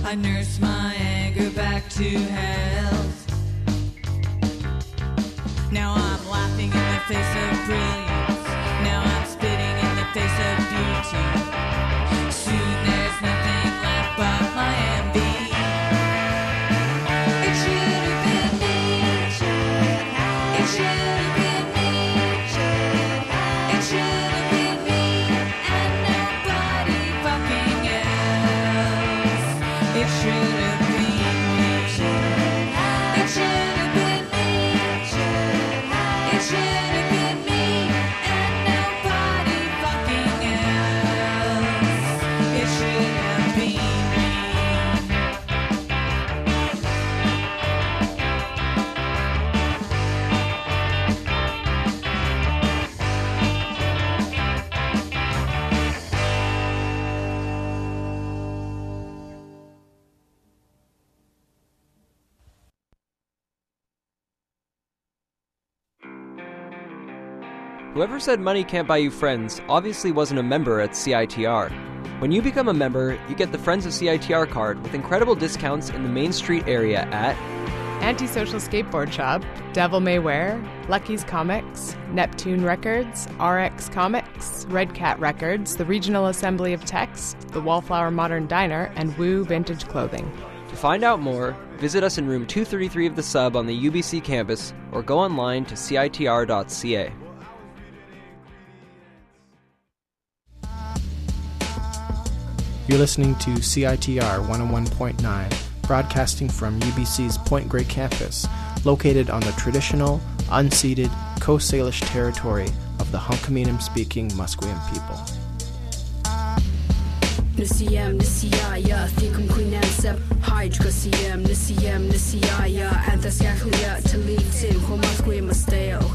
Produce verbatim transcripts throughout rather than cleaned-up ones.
I nurse my anger back to health. Now I'm laughing in the face of brilliance. Now I'm spitting in the face of beauty. Soon there's nothing left but my envy. It should have been me. It should have been me. It should have been me and nobody fucking else. It should have been me. It should have been me. It should have been me and nobody fucking else. It should have been me. Whoever said money can't buy you friends obviously wasn't a member at C I T R. When you become a member, you get the Friends of C I T R card with incredible discounts in the Main Street area at Antisocial Skateboard Shop, Devil May Wear, Lucky's Comics, Neptune Records, R X Comics, Red Cat Records, the Regional Assembly of Text, the Wallflower Modern Diner, and Woo Vintage Clothing. To find out more, visit us in room two thirty-three of the Sub on the U B C campus or go online to C I T R dot C A. You're listening to C I T R one oh one point nine, broadcasting from U B C's Point Grey campus, located on the traditional, unceded Coast Salish territory of the Hunkaminam-speaking Musqueam people. Nisiyam nisiyaya thikum kuinansab hydra siyam nisiyam nisiyaya antaskaklia talitin ko Musqueam stale.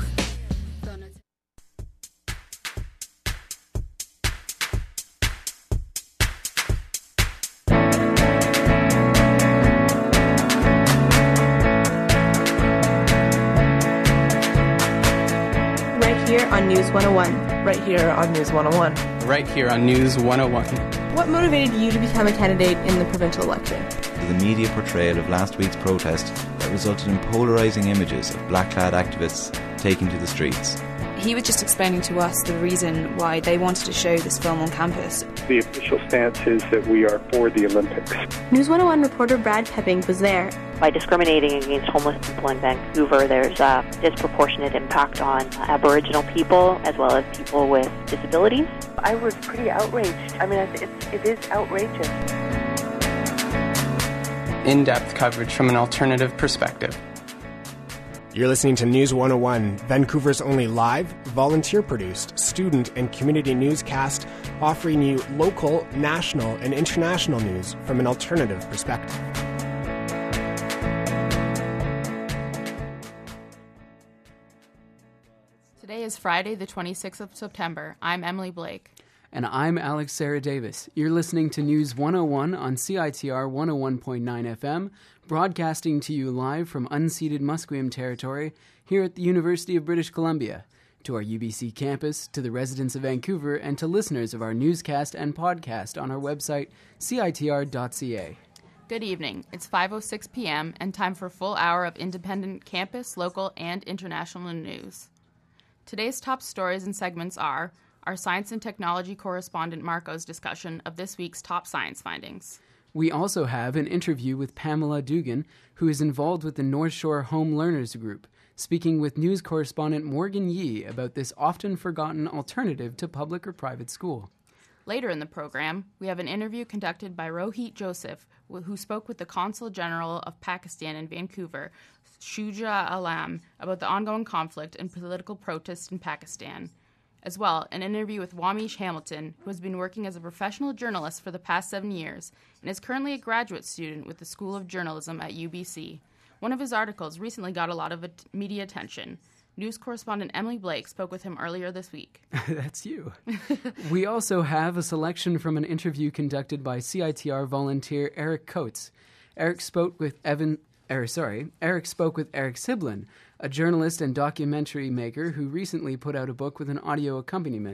On News one oh one. Right here on News one oh one. Right here on News one oh one. What motivated you to become a candidate in the provincial election? The media portrayal of last week's protest that resulted in polarising images of black-clad activists taking to the streets. He was just explaining to us the reason why they wanted to show this film on campus. The official stance is that we are for the Olympics. News one oh one reporter Brad Pepping was there. By discriminating against homeless people in Vancouver, there's a disproportionate impact on Aboriginal people as well as people with disabilities. I was pretty outraged. I mean, it's, it is outrageous. In-depth coverage from an alternative perspective. You're listening to News one oh one, Vancouver's only live, volunteer-produced, student and community newscast, offering you local, national, and international news from an alternative perspective. Today is Friday, the twenty-sixth of September. I'm Emily Blake. And I'm Alex Sarah Davis. You're listening to News one oh one on C I T R one oh one point nine F M, broadcasting to you live from unceded Musqueam territory here at the University of British Columbia. To our U B C campus, to the residents of Vancouver, and to listeners of our newscast and podcast on our website, C I T R dot C A. Good evening. It's five oh six p.m. and time for a full hour of independent campus, local, and international news. Today's top stories and segments are our science and technology correspondent Marco's discussion of this week's top science findings. We also have an interview with Pamela Dugan, who is involved with the North Shore Home Learners Group, speaking with news correspondent Morgan Yee about this often forgotten alternative to public or private school. Later in the program, we have an interview conducted by Rohit Joseph, who spoke with the Consul General of Pakistan in Vancouver, Shuja Alam, about the ongoing conflict and political protests in Pakistan. As well, an interview with Wamish Hamilton, who has been working as a professional journalist for the past seven years and is currently a graduate student with the School of Journalism at U B C. One of his articles recently got a lot of media attention. News correspondent Emily Blake spoke with him earlier this week. That's you. We also have a selection from an interview conducted by C I T R volunteer Eric Coates. Eric spoke with Evan... Er, sorry, Eric spoke with Eric Siblin, a journalist and documentary maker who recently put out a book with an audio accompaniment.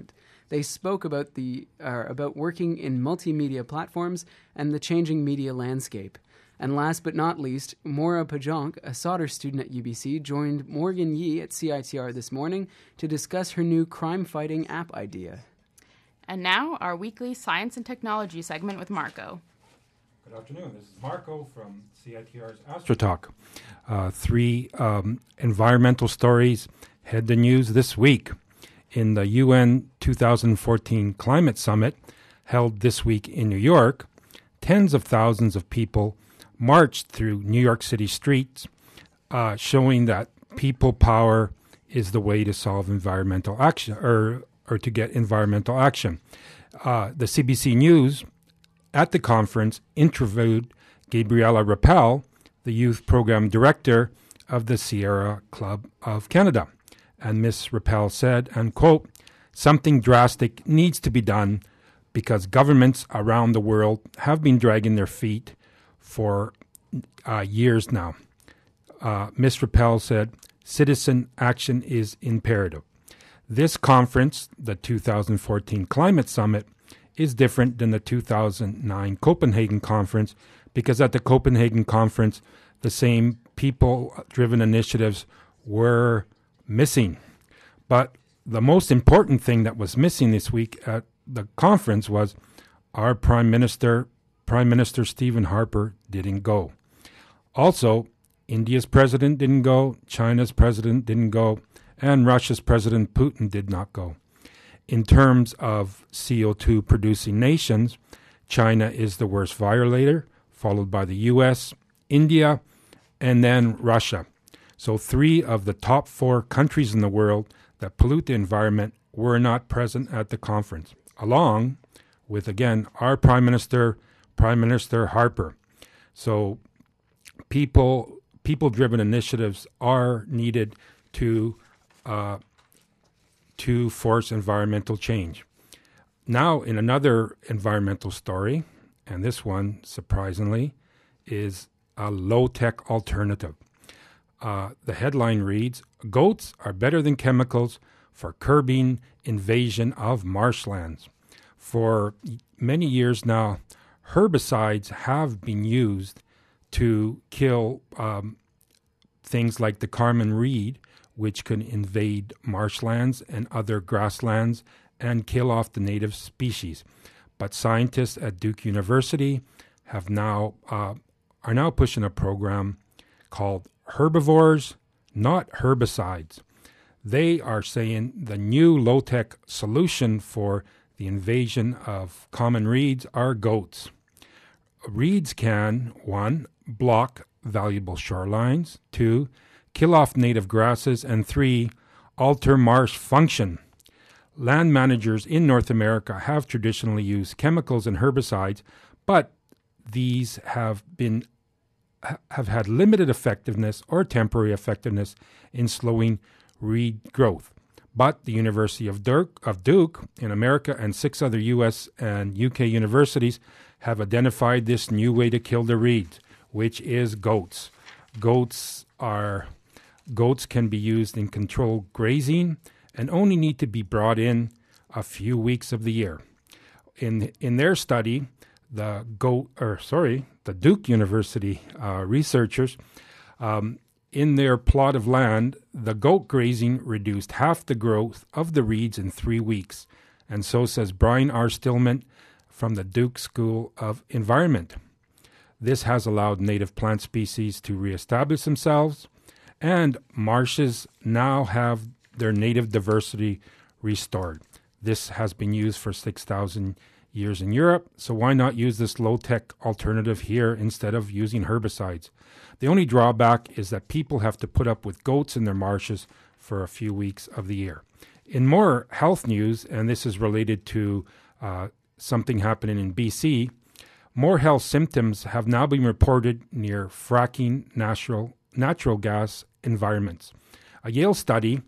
They spoke about the uh, about working in multimedia platforms and the changing media landscape. And last but not least, Maura Pajonk, a solder student at U B C, joined Morgan Yee at C I T R this morning to discuss her new crime-fighting app idea. And now, our weekly Science and Technology segment with Marco. Good afternoon. This is Marco from C I T R's AstroTalk. Uh, three um, environmental stories head the news this week. In the U N two thousand fourteen Climate Summit, held this week in New York, tens of thousands of people marched through New York City streets, uh, showing that people power is the way to solve environmental action, or or to get environmental action. Uh, the C B C News at the conference interviewed Gabriella Rappel, the youth program director of the Sierra Club of Canada. And Miss Rappel said, and quote, "Something drastic needs to be done because governments around the world have been dragging their feet for uh, years now." Uh, Miz Rappel said, "Citizen action is imperative." This conference, the two thousand fourteen Climate Summit, is different than the two thousand nine Copenhagen Conference because at the Copenhagen Conference, the same people-driven initiatives were missing. But the most important thing that was missing this week at the conference was our Prime Minister, Prime Minister Stephen Harper, didn't go. Also, India's president didn't go, China's president didn't go, and Russia's President Putin did not go. In terms of C O two producing nations, China is the worst violator, followed by the U S, India, and then Russia. So three of the top four countries in the world that pollute the environment were not present at the conference, along with, again, our Prime Minister, Prime Minister Harper. So people, people-driven initiatives are needed to uh, to force environmental change. Now, in another environmental story, and this one, surprisingly, is a low-tech alternative. Uh, the headline reads, "Goats are better than chemicals for curbing invasion of marshlands." For many years now, herbicides have been used to kill um, things like the Carmen reed, which can invade marshlands and other grasslands and kill off the native species. But scientists at Duke University have now uh, are now pushing a program called Herbivores, Not Herbicides. They are saying the new low-tech solution for the invasion of common reeds are goats. Reeds can, one, block valuable shorelines, two, kill off native grasses, and three, alter marsh function. Land managers in North America have traditionally used chemicals and herbicides, but these have been have had limited effectiveness or temporary effectiveness in slowing reed growth. But the University of Duke, of Duke in America and six other U S and U K universities have identified this new way to kill the reeds, which is goats. Goats are goats can be used in controlled grazing and only need to be brought in a few weeks of the year. In in their study, the goat or sorry, the Duke University uh, researchers um, in their plot of land, the goat grazing reduced half the growth of the reeds in three weeks. And so says Brian R. Stillman from the Duke School of Environment. This has allowed native plant species to reestablish themselves, and marshes now have their native diversity restored. This has been used for six thousand years in Europe, so why not use this low-tech alternative here instead of using herbicides? The only drawback is that people have to put up with goats in their marshes for a few weeks of the year. In more health news, and this is related to uh, something happening in B C, more health symptoms have now been reported near fracking natural natural gas environments. A Yale study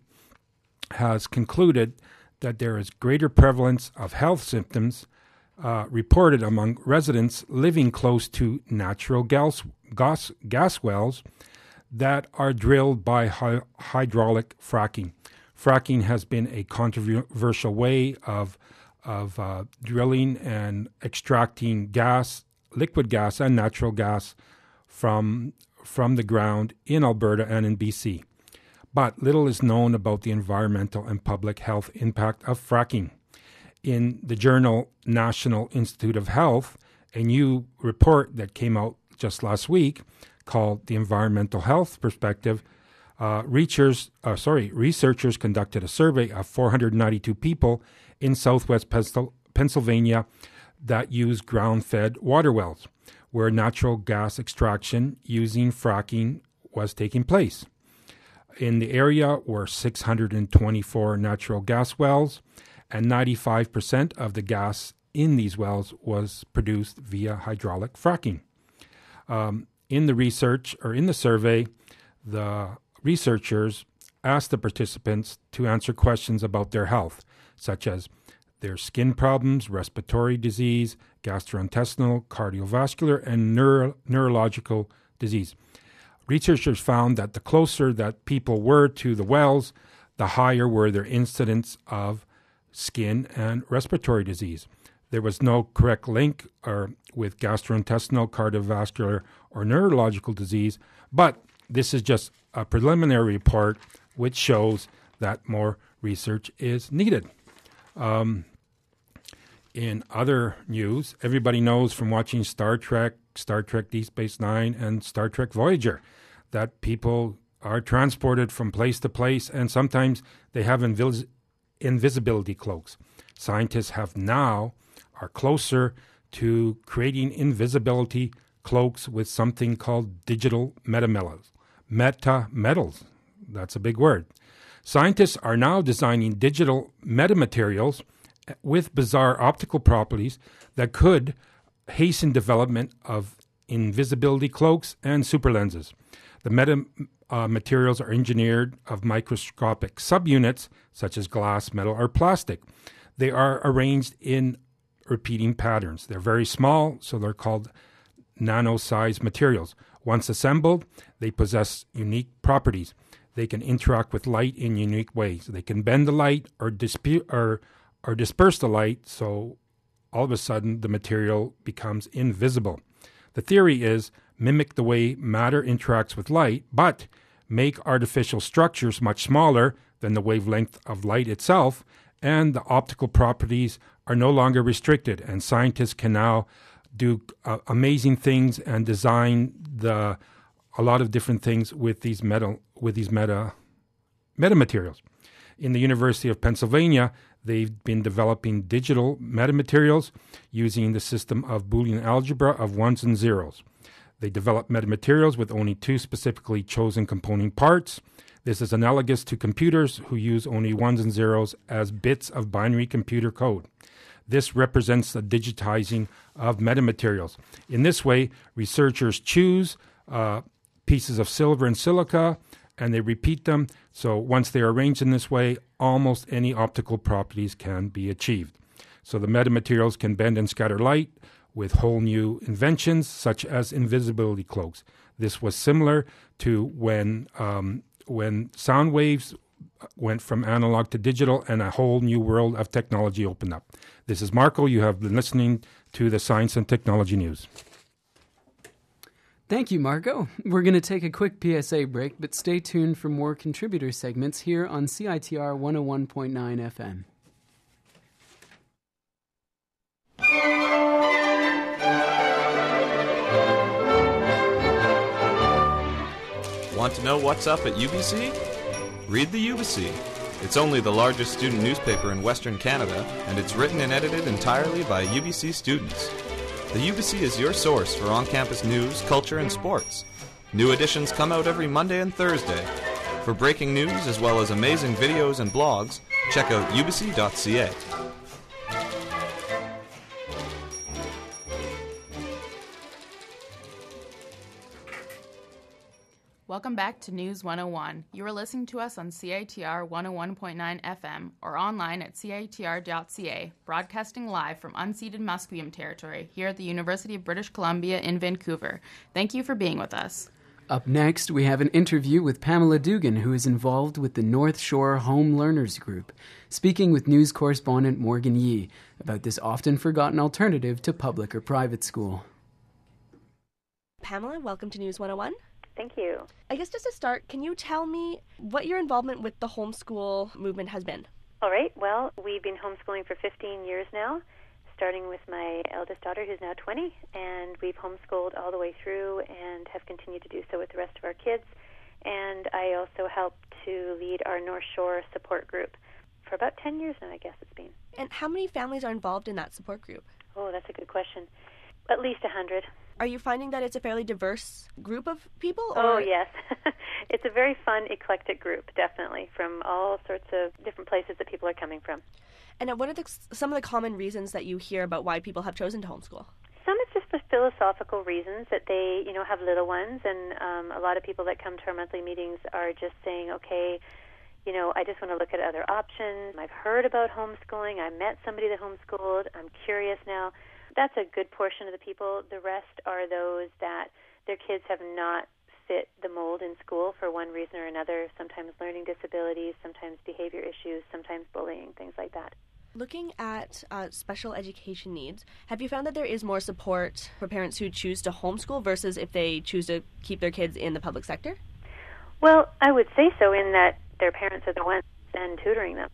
has concluded that there is greater prevalence of health symptoms uh, reported among residents living close to natural gas, gas, gas wells that are drilled by hy- hydraulic fracking. Fracking has been a controversial way of of uh, drilling and extracting gas, liquid gas, and natural gas from from the ground in Alberta and in B C. But little is known about the environmental and public health impact of fracking. In the journal National Institute of Health, a new report that came out just last week called The Environmental Health Perspective, uh, researchers, uh, sorry, researchers conducted a survey of four hundred ninety-two people in southwest Pennsylvania that use ground-fed water wells, where natural gas extraction using fracking was taking place. In the area were six hundred twenty-four natural gas wells, and ninety-five percent of the gas in these wells was produced via hydraulic fracking. Um, in the research, or in the survey, the researchers asked the participants to answer questions about their health, such as their skin problems, respiratory disease, gastrointestinal, cardiovascular, and neuro- neurological disease. Researchers found that the closer that people were to the wells, the higher were their incidence of skin and respiratory disease. There was no correct link or with gastrointestinal, cardiovascular, or neurological disease, but this is just a preliminary report which shows that more research is needed. Um, in other news, everybody knows from watching Star Trek, Star Trek Deep Space Nine, and Star Trek Voyager that people are transported from place to place, and sometimes they have invis- invisibility cloaks. Scientists have now are closer to creating invisibility cloaks with something called digital metametals. Metametals, that's a big word. Scientists are now designing digital metamaterials with bizarre optical properties that could hasten development of invisibility cloaks and superlenses. The meta uh, materials are engineered of microscopic subunits such as glass, metal, or plastic. They are arranged in repeating patterns. They're very small, so they're called nano-sized materials. Once assembled, they possess unique properties. They can interact with light in unique ways. They can bend the light or, dispu- or, or disperse the light, so all of a sudden the material becomes invisible. The theory is mimic the way matter interacts with light, but make artificial structures much smaller than the wavelength of light itself, and the optical properties are no longer restricted, and scientists can now do uh, amazing things and design the a lot of different things with these metal with these meta metamaterials. In the University of Pennsylvania, they've been developing digital metamaterials using the system of Boolean algebra of ones and zeros. They develop metamaterials with only two specifically chosen component parts. This is analogous to computers who use only ones and zeros as bits of binary computer code. This represents the digitizing of metamaterials. In this way, researchers choose uh, pieces of silver and silica, and they repeat them. So once they are arranged in this way, almost any optical properties can be achieved. So the metamaterials can bend and scatter light with whole new inventions, such as invisibility cloaks. This was similar to when um, when sound waves went from analog to digital and a whole new world of technology opened up. This is Marco. You have been listening to the Science and Technology News. Thank you, Marco. We're going to take a quick P S A break, but stay tuned for more contributor segments here on C I T R one oh one point nine F M. Want to know what's up at U B C? Read the U B C. It's only the largest student newspaper in Western Canada, and it's written and edited entirely by U B C students. The U B C is your source for on-campus news, culture, and sports. New editions come out every Monday and Thursday. For breaking news as well as amazing videos and blogs, check out u b c dot c a. Welcome back to News one oh one. You are listening to us on C I T R one oh one point nine F M or online at c i t r dot c a, broadcasting live from unceded Musqueam territory here at the University of British Columbia in Vancouver. Thank you for being with us. Up next, we have an interview with Pamela Dugan, who is involved with the North Shore Home Learners Group, speaking with news correspondent Morgan Yee about this often forgotten alternative to public or private school. Pamela, welcome to News one oh one. Thank you. I guess just to start, can you tell me what your involvement with the homeschool movement has been? All right. Well, we've been homeschooling for fifteen years now, starting with my eldest daughter, who's now twenty, and we've homeschooled all the way through and have continued to do so with the rest of our kids. And I also help to lead our North Shore support group for about ten years now, I guess it's been. And how many families are involved in that support group? Oh, that's a good question. At least one hundred. Are you finding that it's a fairly diverse group of people? Or? Oh, yes. It's a very fun, eclectic group, definitely, from all sorts of different places that people are coming from. And what are the, some of the common reasons that you hear about why people have chosen to homeschool? Some it's just for philosophical reasons that they, you know, have little ones, and um, a lot of people that come to our monthly meetings are just saying, okay, you know, I just want to look at other options. I've heard about homeschooling. I met somebody that homeschooled. I'm curious now. That's a good portion of the people. The rest are those that their kids have not fit the mold in school for one reason or another, sometimes learning disabilities, sometimes behavior issues, sometimes bullying, things like that. Looking at uh, special education needs, have you found that there is more support for parents who choose to homeschool versus if they choose to keep their kids in the public sector? Well, I would say so, in that their parents are the ones and tutoring them.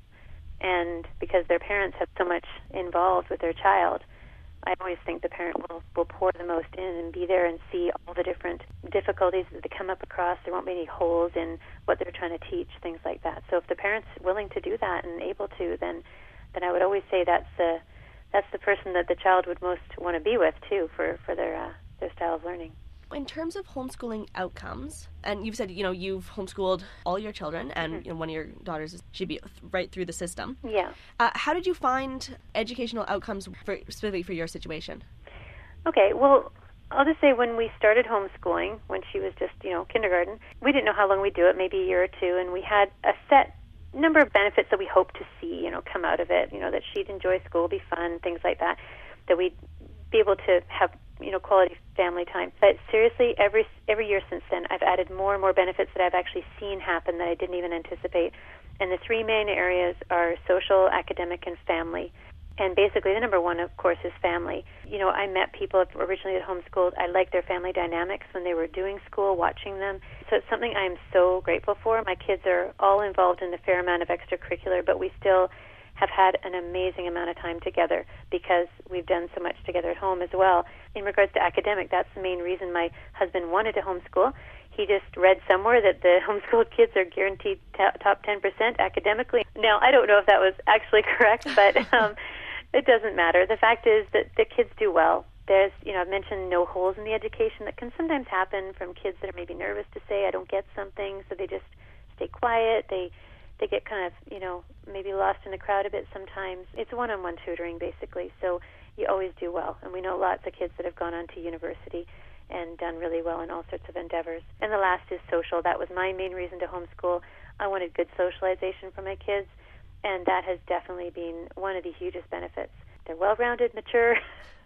And because their parents have so much involved with their child, I always think the parent will, will pour the most in and be there and see all the different difficulties that they come up across. There won't be any holes in what they're trying to teach, things like that. So if the parent's willing to do that and able to, then then I would always say that's the that's the person that the child would most want to be with too for for their uh, their style of learning. In terms of homeschooling outcomes, and you've said, you know, you've homeschooled all your children, and mm-hmm. you know, one of your daughters should be right through the system. Yeah. Uh, how did you find educational outcomes for, specifically for your situation? Okay, well, I'll just say when we started homeschooling, when she was just, you know, kindergarten, we didn't know how long we'd do it, maybe a year or two, and we had a set number of benefits that we hoped to see, you know, come out of it, you know, that she'd enjoy school, be fun, things like that, that we'd be able to have, you know, quality family time. But seriously, every every year since then, I've added more and more benefits that I've actually seen happen that I didn't even anticipate. And the three main areas are social, academic, and family. And basically, the number one, of course, is family. You know, I met people originally that homeschooled. I liked their family dynamics when they were doing school, watching them. So it's something I'm so grateful for. My kids are all involved in a fair amount of extracurricular, but we still have had an amazing amount of time together because we've done so much together at home as well. In regards to academic, that's the main reason my husband wanted to homeschool. He just read somewhere that the homeschooled kids are guaranteed t- top ten percent academically. Now, I don't know if that was actually correct, but um, it doesn't matter. The fact is that the kids do well. There's, you know, I've mentioned no holes in the education that can sometimes happen from kids that are maybe nervous to say, I don't get something, so they just stay quiet. They They get kind of, you know, maybe lost in the crowd a bit sometimes. It's one-on-one tutoring, basically, so you always do well. And we know lots of kids that have gone on to university and done really well in all sorts of endeavors. And the last is social. That was my main reason to homeschool. I wanted good socialization for my kids, and that has definitely been one of the hugest benefits. They're well-rounded, mature,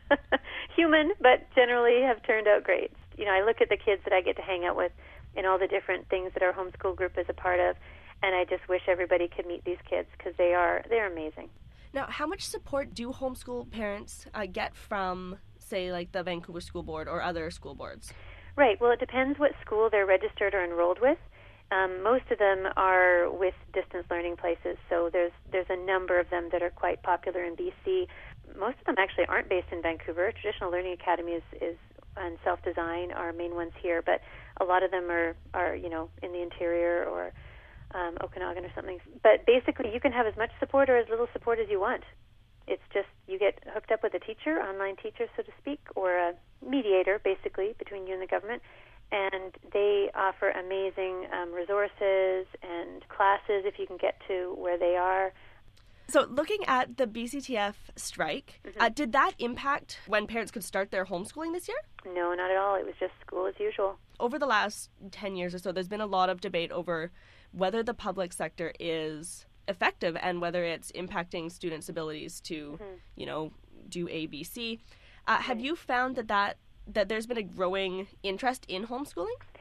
human, but generally have turned out great. You know, I look at the kids that I get to hang out with in all the different things that our homeschool group is a part of, and I just wish everybody could meet these kids because they are they're amazing. Now, how much support do homeschool parents uh, get from, say, like the Vancouver School Board or other school boards? Right. Well, it depends what school they're registered or enrolled with. Um, most of them are with distance learning places, so there's there's a number of them that are quite popular in B C. Most of them actually aren't based in Vancouver. Traditional Learning Academy is, is and Self-Design are main ones here, but a lot of them are, are you know, in the interior or Um, Okanagan or something. But basically, you can have as much support or as little support as you want. It's just you get hooked up with a teacher, online teacher, so to speak, or a mediator, basically, between you and the government, and they offer amazing um, resources and classes if you can get to where they are. So looking at the B C T F strike, mm-hmm. uh, did that impact when parents could start their homeschooling this year? No, not at all. It was just school as usual. Over the last ten years or so, there's been a lot of debate over whether the public sector is effective and whether it's impacting students' abilities to, mm-hmm. you know, do A, B, C. Uh, have you found that, that that there's been a growing interest in homeschooling?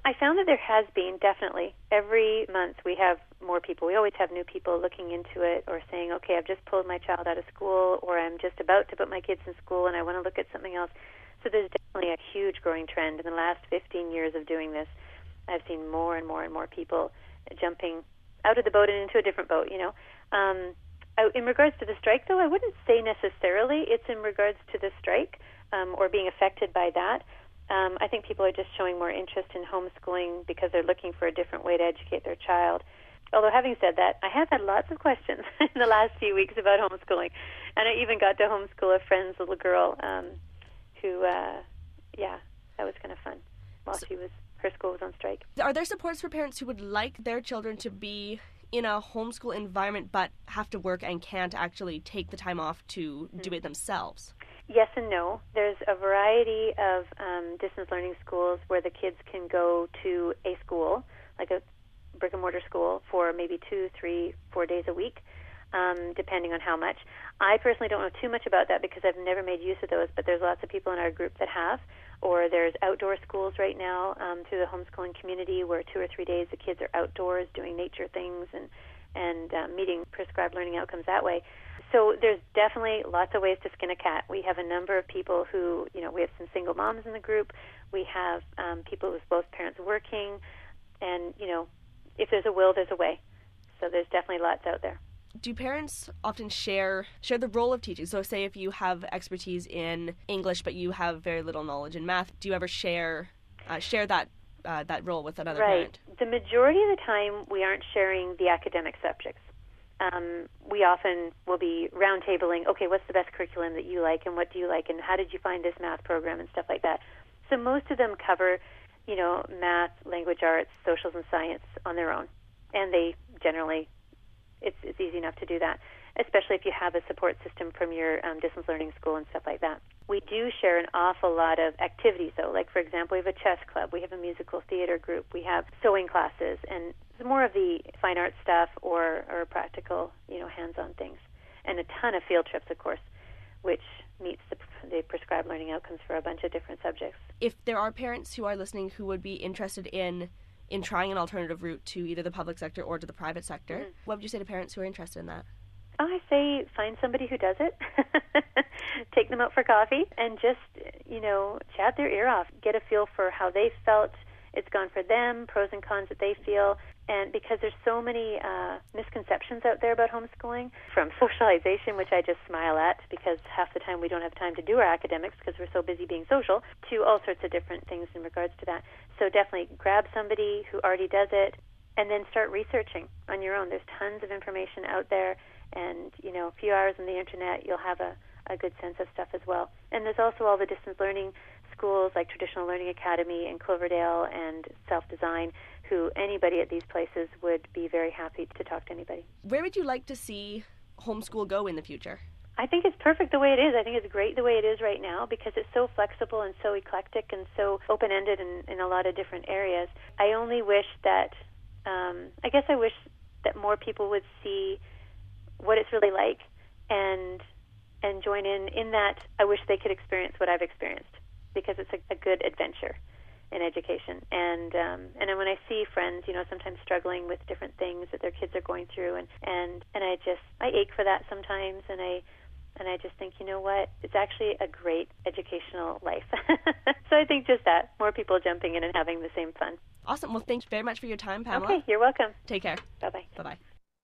I found that there has been, definitely. Every month we have more people. We always have new people looking into it or saying, okay, I've just pulled my child out of school, or I'm just about to put my kids in school and I want to look at something else. So there's definitely a huge growing trend. In the last fifteen years of doing this, I've seen more and more and more people jumping out of the boat and into a different boat, you know. Um, in regards to the strike, though, I wouldn't say necessarily it's in regards to the strike um, or being affected by that. Um, I think people are just showing more interest in homeschooling because they're looking for a different way to educate their child. Although, having said that, I have had lots of questions in the last few weeks about homeschooling. And I even got to homeschool a friend's little girl um, who, uh, yeah, that was kind of fun while she was, her school was on strike. Are there supports for parents who would like their children to be in a homeschool environment but have to work and can't actually take the time off to mm-hmm. do it themselves? Yes and no. There's a variety of um, distance learning schools where the kids can go to a school, like a brick-and-mortar school, for maybe two, three, four days a week, um, depending on how much. I personally don't know too much about that because I've never made use of those, but there's lots of people in our group that have. Or there's outdoor schools right now um, through the homeschooling community where two or three days the kids are outdoors doing nature things and, and uh, meeting prescribed learning outcomes that way. So there's definitely lots of ways to skin a cat. We have a number of people who, you know, we have some single moms in the group. We have um, people with both parents working. And, you know, if there's a will, there's a way. So there's definitely lots out there. Do parents often share share the role of teaching? So say if you have expertise in English but you have very little knowledge in math, do you ever share uh, share that uh, that role with another right. parent? The majority of the time we aren't sharing the academic subjects. Um, we often will be roundtabling, okay, what's the best curriculum that you like and what do you like and how did you find this math program and stuff like that. So most of them cover, you know, math, language arts, socials, and science on their own. And they generally, it's, it's easy enough to do that, especially if you have a support system from your um, distance learning school and stuff like that. We do share an awful lot of activities, though. Like, for example, we have a chess club, we have a musical theater group, we have sewing classes, and more of the fine art stuff or, or practical, you know, hands-on things. And a ton of field trips, of course, which meets the, the prescribed learning outcomes for a bunch of different subjects. If there are parents who are listening who would be interested in in trying an alternative route to either the public sector or to the private sector, mm-hmm. what would you say to parents who are interested in that? I say find somebody who does it, take them out for coffee, and just, you know, chat their ear off. Get a feel for how they felt it's gone for them, pros and cons that they feel. And because there's so many uh, misconceptions out there about homeschooling, from socialization, which I just smile at because half the time we don't have time to do our academics because we're so busy being social, to all sorts of different things in regards to that. So definitely grab somebody who already does it and then start researching on your own. There's tons of information out there, and, you know, a few hours on the internet, you'll have a, a good sense of stuff as well. And there's also all the distance learning schools like Traditional Learning Academy and Cloverdale and Self-Design, who anybody at these places would be very happy to talk to anybody. Where would you like to see homeschool go in the future? I think it's perfect the way it is. I think it's great the way it is right now because it's so flexible and so eclectic and so open-ended in, in a lot of different areas. I only wish that, um, I guess I wish that more people would see what it's really like and and join in. In that, I wish they could experience what I've experienced because it's a, a good adventure in education. And um, and then when I see friends, you know, sometimes struggling with different things that their kids are going through, and, and, and I just, I ache for that sometimes, and I and I just think, you know what, it's actually a great educational life. So I think just that, more people jumping in and having the same fun. Awesome. Well, thanks very much for your time, Pamela. Okay, you're welcome. Take care. Bye-bye. Bye-bye.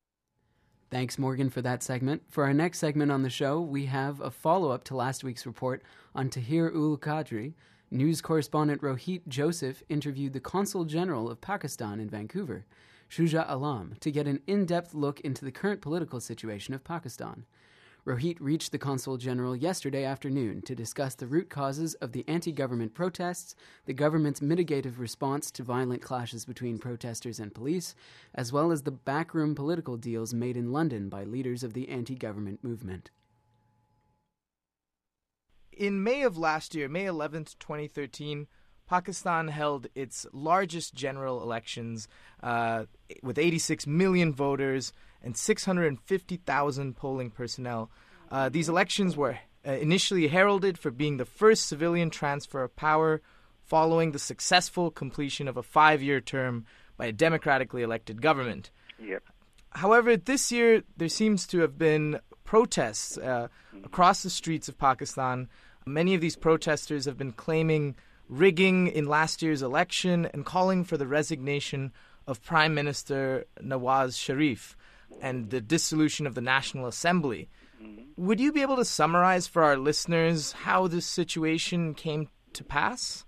Thanks, Morgan, for that segment. For our next segment on the show, we have a follow-up to last week's report on Tahir ul Qadri. News correspondent Rohit Joseph interviewed the Consul General of Pakistan in Vancouver, Shuja Alam, to get an in-depth look into the current political situation of Pakistan. Rohit reached the Consul General yesterday afternoon to discuss the root causes of the anti-government protests, the government's mitigative response to violent clashes between protesters and police, as well as the backroom political deals made in London by leaders of the anti-government movement. In May of last year, May eleventh, twenty thirteen, Pakistan held its largest general elections uh, with eighty-six million voters and six hundred fifty thousand polling personnel. Uh, these elections were uh, initially heralded for being the first civilian transfer of power following the successful completion of a five-year term by a democratically elected government. Yep. However, this year there seems to have been protests uh, across the streets of Pakistan. Many of these protesters have been claiming rigging in last year's election and calling for the resignation of Prime Minister Nawaz Sharif and the dissolution of the National Assembly. Mm-hmm. Would you be able to summarize for our listeners how this situation came to pass?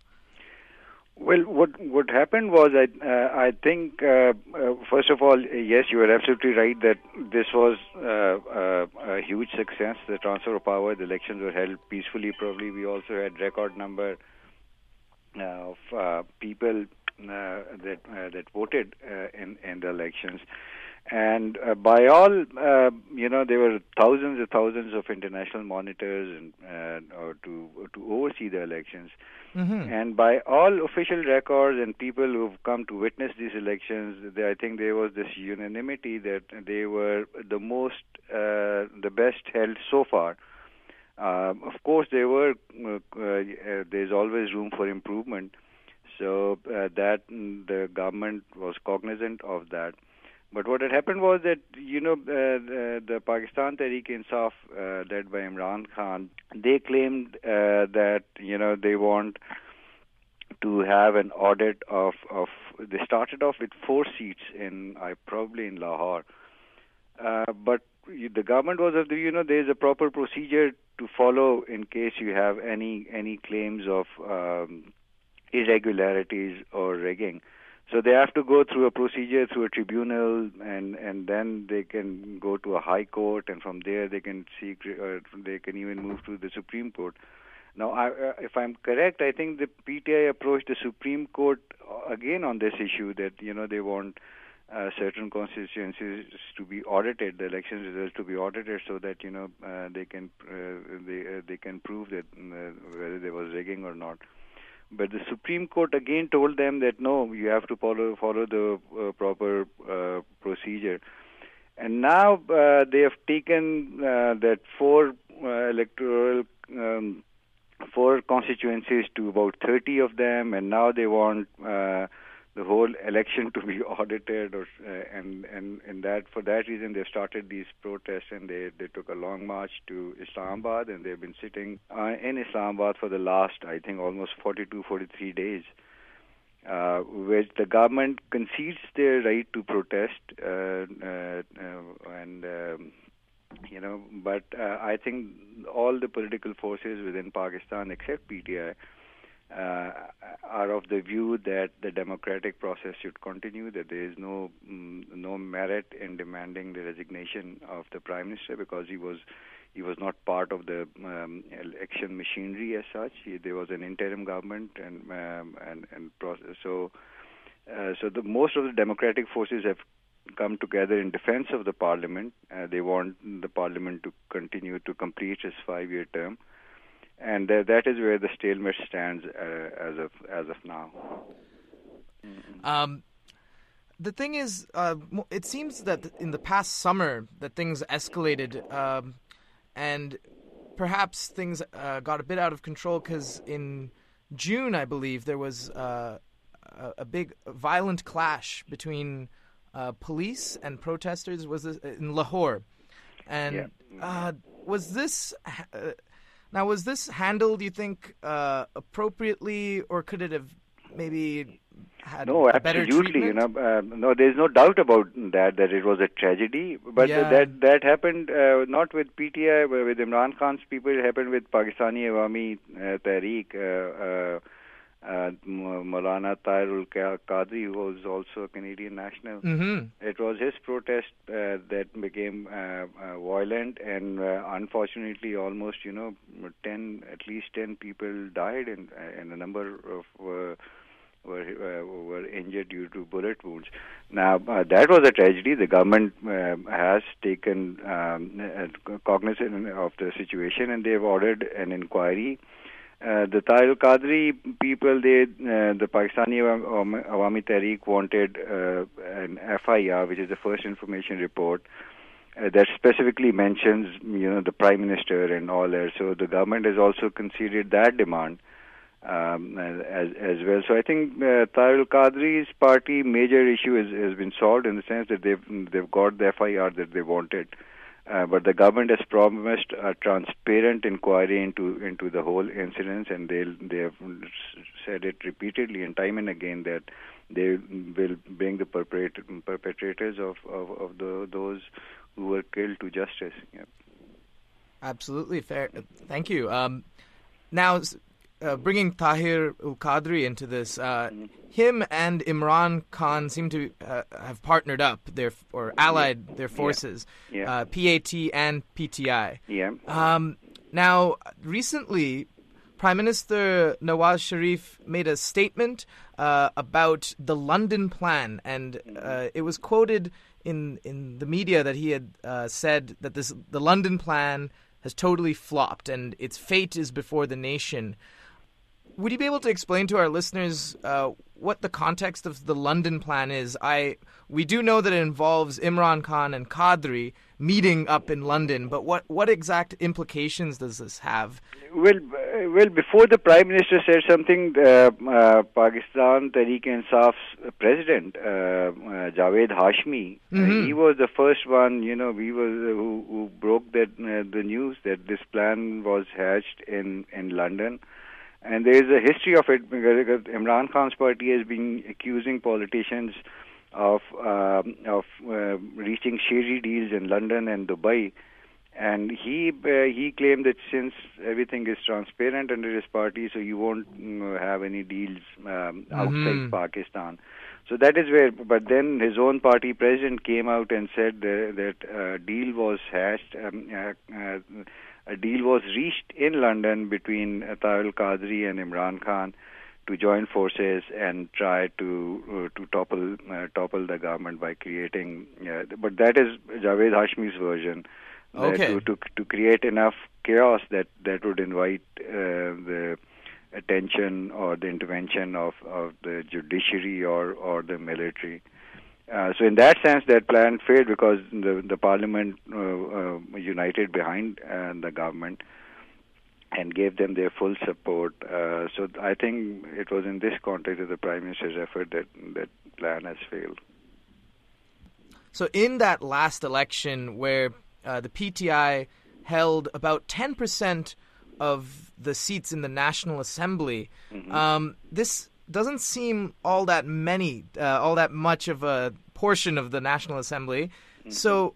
Well, what what happened was, I uh, I think uh, uh, first of all, yes, you are absolutely right that this was uh, uh, a huge success. The transfer of power, the elections were held peacefully. Probably we also had record number uh, of uh, people uh, that uh, that voted uh, in in the elections. And uh, by all, uh, you know, there were thousands and thousands of international monitors and uh, or to to oversee the elections. Mm-hmm. And by all official records and people who've come to witness these elections, they, I think there was this unanimity that they were the most, uh, the best held so far. Uh, of course, there were, uh, uh, there's always room for improvement. So uh, that the government was cognizant of that. But what had happened was that, you know, uh, the, the Pakistan Tehreek-e-Insaf, uh, led by Imran Khan, they claimed uh, that, you know, they want to have an audit of, of they started off with four seats in, uh, probably in Lahore. Uh, but the government was of the, you know, there's a proper procedure to follow in case you have any, any claims of um, irregularities or rigging. So they have to go through a procedure, through a tribunal, and, and then they can go to a high court, and from there they can seek, or they can even move to the Supreme Court. Now, I, uh, if I'm correct, I think the P T I approached the Supreme Court again on this issue that, you know, they want uh, certain constituencies to be audited, the election results to be audited, so that, you know, uh, they can uh, they uh, they can prove that uh, whether there was rigging or not. But the Supreme Court again told them that no, you have to follow follow the uh, proper uh, procedure. And now uh, they have taken uh, that four uh, electoral, um, four constituencies to about thirty of them, and now they want uh, the whole election to be audited, or uh, and and and that for that reason they started these protests, and they they took a long march to Islamabad, and they've been sitting uh, in Islamabad for the last, I think, almost forty-two, forty-three days, uh, which the government concedes their right to protest, uh, uh, uh, and um, you know, but uh, I think all the political forces within Pakistan, except P T I, Uh, are of the view that the democratic process should continue, that there is no mm, no merit in demanding the resignation of the Prime Minister, because he was he was not part of the um, election machinery as such. He, there was an interim government, and um, and and process. So uh, so the most of the democratic forces have come together in defense of the Parliament. Uh, they want the Parliament to continue to complete its five-year term. And th- that is where the stalemate stands uh, as of as of now. Mm-hmm. Um, the thing is, uh, it seems that in the past summer that things escalated, um, and perhaps things uh, got a bit out of control, because in June, I believe, there was uh, a, a big violent clash between uh, police and protesters. Was this in Lahore? And yeah. uh, was this? Uh, Now, was this handled, do you think, uh, appropriately, or could it have maybe had no, a better absolutely. treatment? You know, uh, no, there's no doubt about that, that it was a tragedy. But Yeah. that that happened uh, not with P T I, but with Imran Khan's people. It happened with Pakistani Awami uh, Tehreek, uh, uh, uh, Maulana Tahir Qadri, who was also a Canadian national. Mm-hmm. It was his protest uh, that became uh, uh, violent, and uh, unfortunately, almost, you know, ten, at least ten people died, and and a number of uh, were uh, were injured due to bullet wounds. Now, uh, that was a tragedy. The government uh, has taken um, uh, cognizance of the situation, and they have ordered an inquiry. Uh, the Tahir Qadri people, they, uh, the Pakistani Awami Tehreek wanted uh, an F I R, which is the first information report, uh, that specifically mentions, you know, the Prime Minister and all that. So the government has also conceded that demand. um, as as well. So I think uh, Tahir al-Qadri's party major issue is, has been solved in the sense that they've they've got the F I R that they wanted. Uh, but the government has promised a transparent inquiry into into the whole incident, and they they have said it repeatedly and time and again that they will bring the perpetrator, perpetrators of of, of the, those who were killed to justice. Yeah. Absolutely fair. Thank you. Um, now, uh, bringing Tahir al-Qadri into this, uh, mm-hmm. him and Imran Khan seem to uh, have partnered up their or allied yeah. their forces, yeah. Yeah. Uh, P A T and P T I. Yeah. Um, now, recently, Prime Minister Nawaz Sharif made a statement uh, about the London plan, and uh, it was quoted in in the media that he had uh, said that this the London plan has totally flopped and its fate is before the nation. Would you be able to explain to our listeners uh, what the context of the London plan is? I we do know that it involves Imran Khan and Qadri meeting up in London, but what, what exact implications does this have? Well, uh, well, before the Prime Minister said something, uh, uh, Pakistan Tehreek-e-Insaf's president, uh, uh, Javed Hashmi, mm-hmm. uh, he was the first one, you know, he was uh, who, who broke that uh, the news that this plan was hatched in, in London. And there is a history of it because Imran Khan's party has been accusing politicians of uh, of uh, reaching shady deals in London and Dubai, and he uh, he claimed that since everything is transparent under his party, so you won't you know, have any deals um, outside mm-hmm. Pakistan. So that is where. But then his own party president came out and said that, that uh, deal was hashed. Um, uh, uh, A deal was reached in London between uh, Tahir al-Qadri and Imran Khan to join forces and try to uh, to topple uh, topple the government by creating. Uh, but that is Javed Hashmi's version. Okay. Uh, to, to to create enough chaos that that would invite uh, the attention or the intervention of, of the judiciary or or the military. Uh, so in that sense, that plan failed because the the parliament uh, uh, united behind uh, the government and gave them their full support. Uh, so I think it was in this context of the Prime Minister's effort that that plan has failed. So in that last election where uh, the P T I held about ten percent of the seats in the National Assembly, mm-hmm. um, this doesn't seem all that many, uh, all that much of a portion of the National Assembly. Mm-hmm. So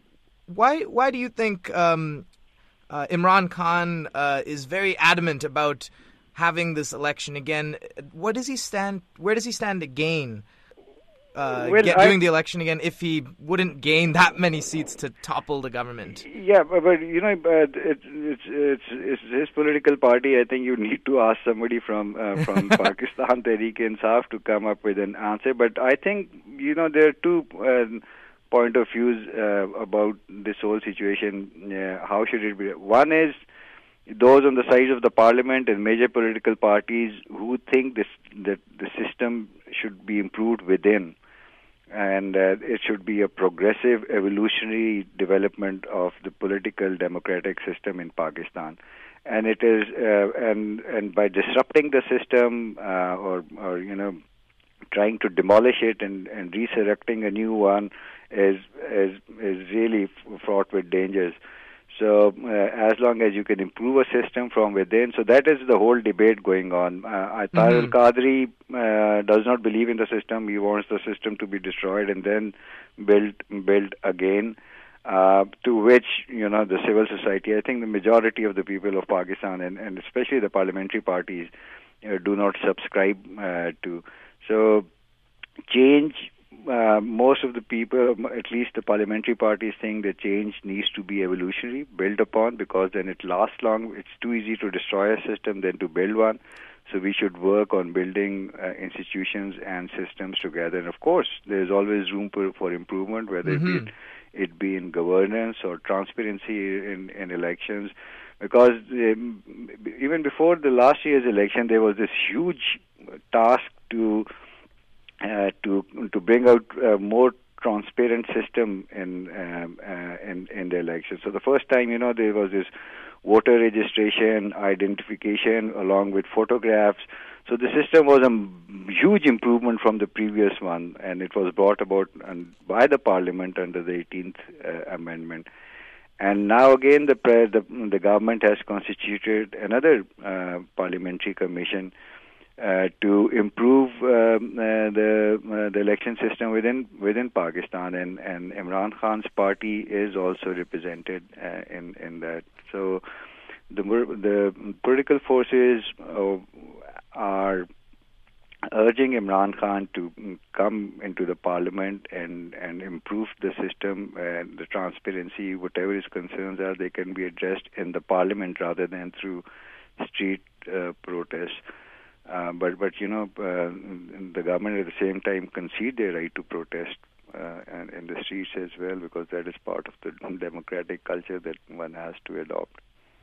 why why do you think um, uh, Imran Khan uh, is very adamant about having this election again? What does he stand? Where does he stand to gain uh, well, get, I, doing the election again if he wouldn't gain that many seats to topple the government? Yeah, but, but you know, but it, it's, it's it's his political party. I think you need to ask somebody from uh, from Pakistan Tehreek-e-Insaf to come up with an answer. But I think you know there are two uh, point of views uh, about this whole situation. Uh, how should it be? One is those on the side of the parliament and major political parties who think this that the system should be improved within. And uh, it should be a progressive, evolutionary development of the political democratic system in Pakistan. And it is, uh, and and by disrupting the system, uh, or or you know, trying to demolish it and, and resurrecting a new one, is is is really fraught with dangers. So uh, as long as you can improve a system from within, so that is the whole debate going on. Uh, Tahir mm-hmm. al-Qadri uh, does not believe in the system. He wants the system to be destroyed and then built built again. Uh, to which you know the civil society, I think the majority of the people of Pakistan and, and especially the parliamentary parties uh, do not subscribe uh, to. So change. Uh, most of the people, at least the parliamentary parties, think that change needs to be evolutionary, built upon, because then it lasts long. It's too easy to destroy a system than to build one. So we should work on building uh, institutions and systems together. And of course, there's always room for, for improvement, whether mm-hmm. it, be, it be in governance or transparency in, in elections. Because um, even before the last year's election, there was this huge task to Uh, to to bring out a more transparent system in um, uh, in in the election. So the first time, you know, there was this voter registration, identification, along with photographs. So the system was a huge improvement from the previous one, and it was brought about by the Parliament under the eighteenth uh, Amendment. And now again, the, the the government has constituted another uh, parliamentary commission uh, to improve um, uh, the uh, the election system within within Pakistan, and, and Imran Khan's party is also represented uh, in in that. So the the political forces uh, are urging Imran Khan to come into the parliament and, and improve the system and the transparency. Whatever his concerns are, they can be addressed in the parliament rather than through street uh, protests. Uh, but, but you know, uh, the government at the same time concede their right to protest uh, and in the streets as well, because that is part of the democratic culture that one has to adopt.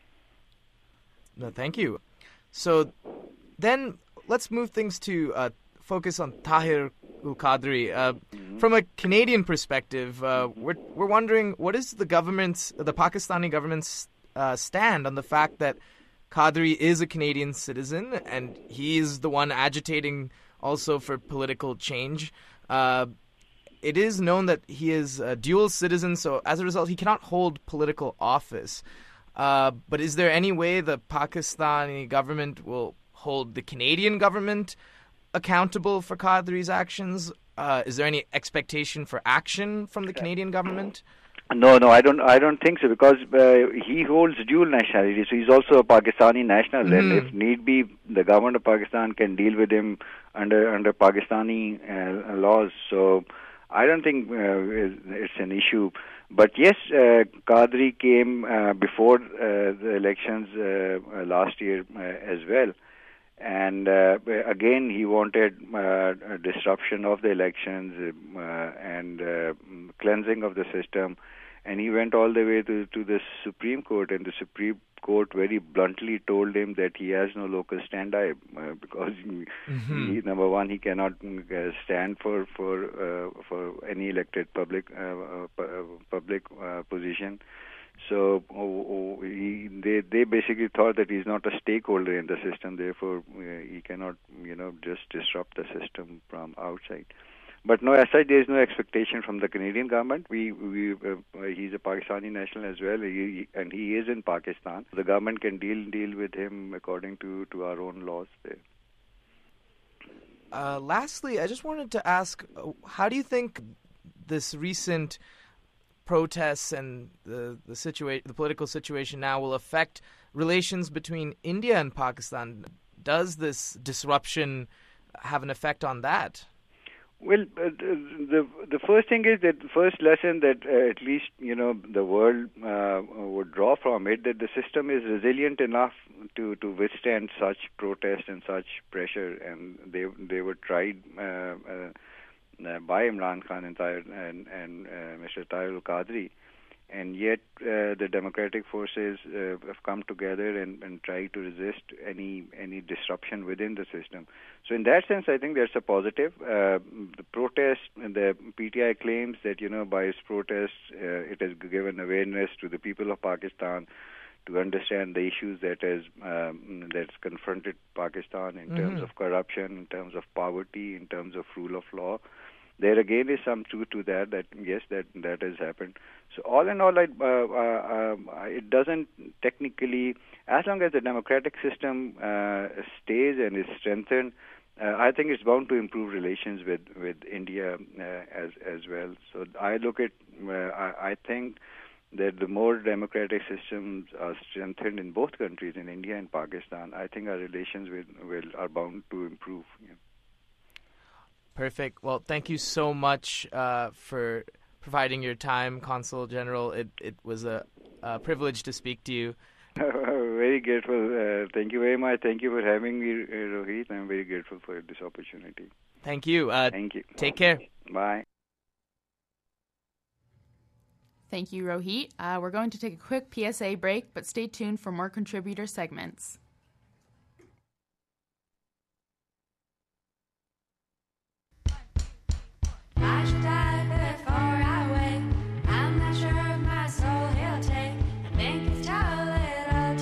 No, thank you. So then let's move things to uh, focus on Tahir ul Qadri. Uh, mm-hmm. From a Canadian perspective, uh, we're we're wondering what is the government's, the Pakistani government's uh, stand on the fact that Qadri is a Canadian citizen and he is the one agitating also for political change. Uh, it is known that he is a dual citizen, so as a result, he cannot hold political office. Uh, but is there any way the Pakistani government will hold the Canadian government accountable for Qadri's actions? Uh, is there any expectation for action from the Canadian government? No, no, I don't. I don't think so, because uh, he holds dual nationality, so he's also a Pakistani national. Mm-hmm. And if need be, the government of Pakistan can deal with him under under Pakistani uh, laws. So I don't think uh, it's an issue. But yes, uh, Qadri came uh, before uh, the elections uh, last year uh, as well. And uh, again, he wanted uh, a disruption of the elections uh, and uh, cleansing of the system. And he went all the way to, to the Supreme Court, and the Supreme Court very bluntly told him that he has no locus standi uh, because, mm-hmm. he, number one, he cannot uh, stand for for uh, for any elected public uh, uh, public uh, position. So oh, oh, he, they they basically thought that he's not a stakeholder in the system. Therefore, uh, he cannot you know just disrupt the system from outside. But no, as such, there is no expectation from the Canadian government. We, we, uh, he's a Pakistani national as well, he, and he is in Pakistan. The government can deal deal with him according to, to our own laws there. Uh, lastly, I just wanted to ask, how do you think this recent protests and the the situa- the political situation now will affect relations between India and Pakistan? Does this disruption have an effect on that? Well, uh, the the first thing is that the first lesson that uh, at least you know the world uh, would draw from it, that the system is resilient enough to, to withstand such protest and such pressure, and they they were tried uh, uh, by Imran Khan and and, and uh, Mister Tahir ul Qadri. And yet, uh, the democratic forces uh, have come together and, and tried to resist any any disruption within the system. So, in that sense, I think there's a positive. Uh, the protest, the P T I claims that you know by its protests, uh, it has given awareness to the people of Pakistan to understand the issues that has um, that's confronted Pakistan in mm-hmm. terms of corruption, in terms of poverty, in terms of rule of law. There again is some truth to that, that yes, that that has happened. So all in all, I, uh, uh, uh, it doesn't technically, as long as the democratic system uh, stays and is strengthened, uh, I think it's bound to improve relations with, with India uh, as as well. So I look at, uh, I, I think that the more democratic systems are strengthened in both countries, in India and Pakistan, I think our relations will, will are bound to improve. Yeah. Perfect. Well, thank you so much uh, for providing your time, Consul General. It it was a, a privilege to speak to you. Very grateful. Uh, thank you very much. Thank you for having me, Rohit. I'm very grateful for this opportunity. Thank you. Uh, thank you. Take care. Bye. Thank you, Rohit. Uh, we're going to take a quick P S A break, but stay tuned for more contributor segments. I should die before I wake. I'm not sure of my soul he'll take. I think it's time a little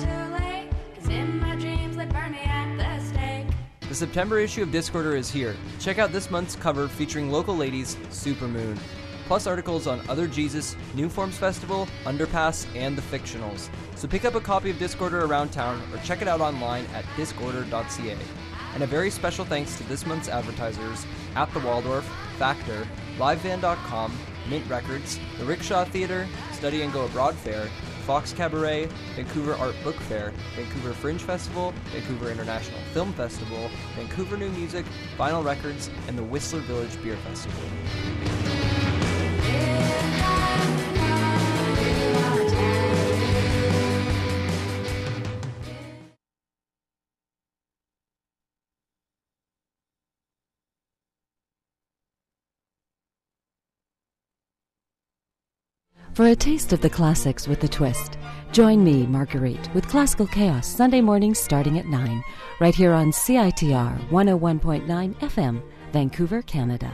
September issue of Discorder is here. Check out this month's cover featuring local ladies, Supermoon. Plus articles on Other Jesus, New Forms Festival, Underpass, and The Fictionals. So pick up a copy of Discorder around town or check it out online at discorder dot c a. And a very special thanks to this month's advertisers, At the Waldorf, Factor, live van dot com, Mint Records, the Rickshaw Theatre, Study and Go Abroad Fair, Fox Cabaret, Vancouver Art Book Fair, Vancouver Fringe Festival, Vancouver International Film Festival, Vancouver New Music, Vinyl Records, and the Whistler Village Beer Festival. For a taste of the classics with a twist, join me, Marguerite, with Classical Chaos Sunday mornings starting at nine, right here on C I T R one oh one point nine F M, Vancouver, Canada.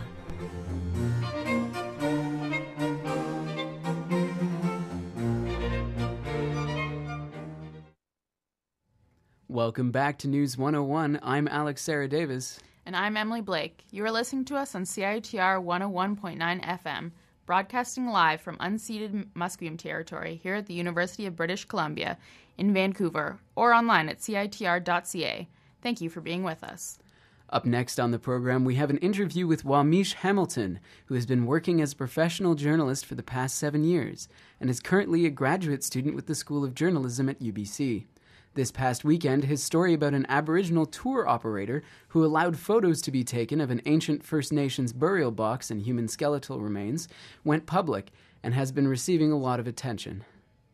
Welcome back to News one oh one. I'm Alex Sarah Davis. And I'm Emily Blake. You are listening to us on C I T R one oh one point nine F M. Broadcasting live from unceded Musqueam territory here at the University of British Columbia in Vancouver or online at c i t r dot c a. Thank you for being with us. Up next on the program, we have an interview with Wamish Hamilton, who has been working as a professional journalist for the past seven years and is currently a graduate student with the School of Journalism at U B C. This past weekend, his story about an Aboriginal tour operator who allowed photos to be taken of an ancient First Nations burial box and human skeletal remains went public and has been receiving a lot of attention.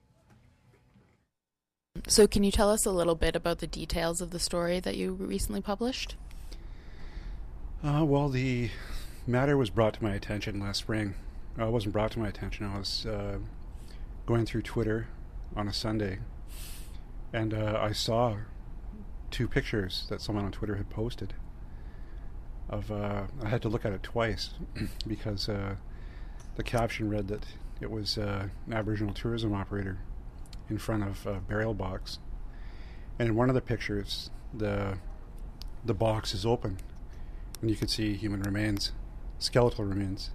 So can you tell us a little bit about the details of the story that you recently published? Uh, well, the matter was brought to my attention last spring. Uh, it wasn't brought to my attention. I was uh, going through Twitter on a Sunday, and uh, I saw two pictures that someone on Twitter had posted. Of uh, I had to look at it twice because uh, the caption read that it was uh, an Aboriginal tourism operator in front of a burial box, and in one of the pictures, the the box is open, and you could see human remains, skeletal remains.